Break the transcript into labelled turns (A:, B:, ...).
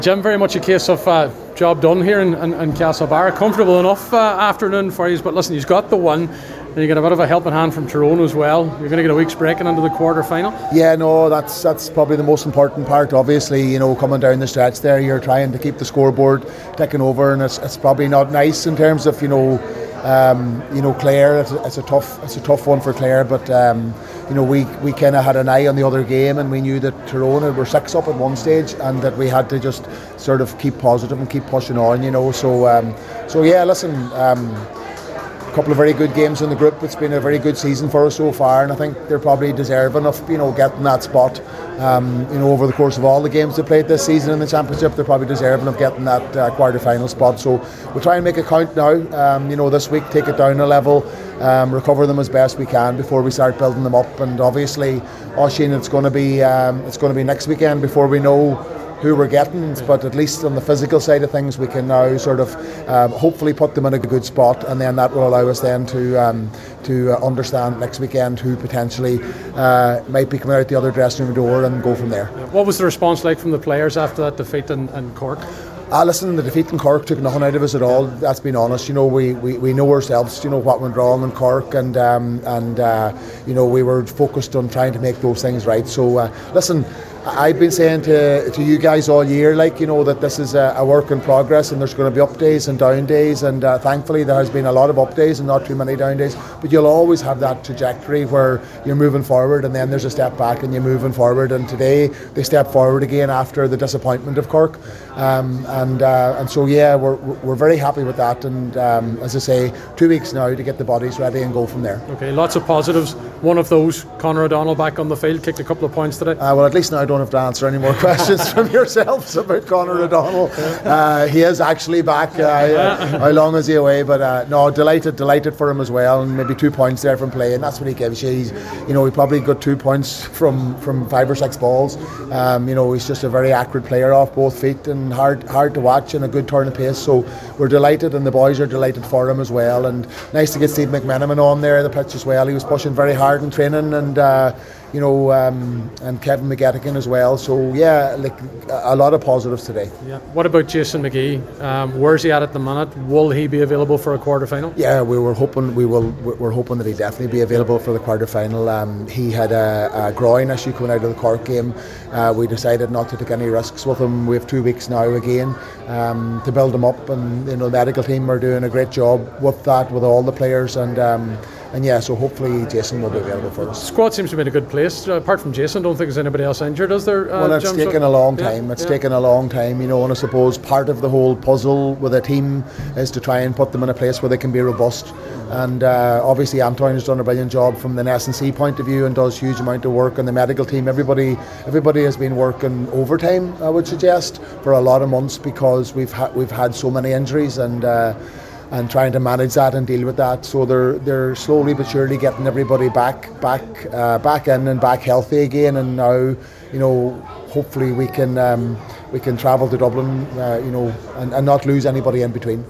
A: Jim, very much a case of job done here in Castlebar. Comfortable enough afternoon for you, but listen, he's got the one. And you get a bit of a helping hand from Tyrone as well. You're going to get a week's break into the quarter final.
B: Yeah, no, that's probably the most important part. Obviously, coming down the stretch there, you're trying to keep the scoreboard ticking over, and it's probably not nice in terms of Clare. It's a tough one for Clare, but we kind of had an eye on the other game, and we knew that Tyrone were 6 up at one stage, and that we had to just sort of keep positive and keep pushing on. So yeah, listen. A couple of very good games in the group. It's been a very good season for us so far, and I think they're probably deserving of getting that spot. Over the course of all the games they played this season in the championship, they're probably deserving of getting that quarter-final spot. So we'll try and make it count now. This week, take it down a level, recover them as best we can before we start building them up. And obviously, Oisin, it's going to be next weekend before we know who we're getting, but at least on the physical side of things we can now sort of hopefully put them in a good spot, and then that will allow us then to understand next weekend who potentially might be coming out the other dressing room door and go from there.
A: What was the response like from the players after that defeat in Cork?
B: Listen, the defeat in Cork took nothing out of us at all. That's been honest. We know ourselves. What went wrong in Cork, and we were focused on trying to make those things right. So listen, I've been saying to you guys all year, that this is a work in progress, and there's going to be up days and down days, and thankfully there has been a lot of up days and not too many down days. But you'll always have that trajectory where you're moving forward, and then there's a step back, and you're moving forward. And today they step forward again after the disappointment of Cork, and so yeah, we're very happy with that. And as I say, 2 weeks now to get the bodies ready and go from there. Okay,
A: lots of positives. One of those, Conor O'Donnell back on the field, kicked a couple of points today.
B: Well, at least now I don't have to answer any more questions from yourselves about Conor O'Donnell. He is actually back. How long is he away? But no, delighted for him as well, and maybe 2 points there from play, and that's what he gives you. He probably got 2 points from 5 or 6 balls. He's just a very accurate player off both feet, and hard to watch, and a good turn of pace. So we're delighted, and the boys are delighted for him as well. And nice to get Steve McMenamin on there, the pitch as well. He was pushing very hard in training, and and Kevin McGettigan as well. So yeah, a lot of positives today.
A: Yeah. What about Jason McGee? Where's he at the minute? Will he be available for a quarter final?
B: Yeah, we're hoping that he definitely be available for the quarter final. He had a groin issue coming out of the Cork game. We decided not to take any risks with him. We have 2 weeks now again to build him up, and the medical team are doing a great job with that, with all the players, and yeah, so hopefully Jason will be available for us.
A: The squad seems to be in a good place. Apart from Jason, don't think there's anybody else injured, is there?
B: Well, it's taken a long time. Taken a long time, and I suppose part of the whole puzzle with a team is to try and put them in a place where they can be robust. And obviously Antoine has done a brilliant job from the S&C point of view and does huge amount of work. And the medical team, everybody has been working overtime, I would suggest, for a lot of months, because we've had so many injuries, and trying to manage that and deal with that. So they're slowly but surely getting everybody back in and back healthy again. And now, hopefully we can travel to Dublin, and not lose anybody in between.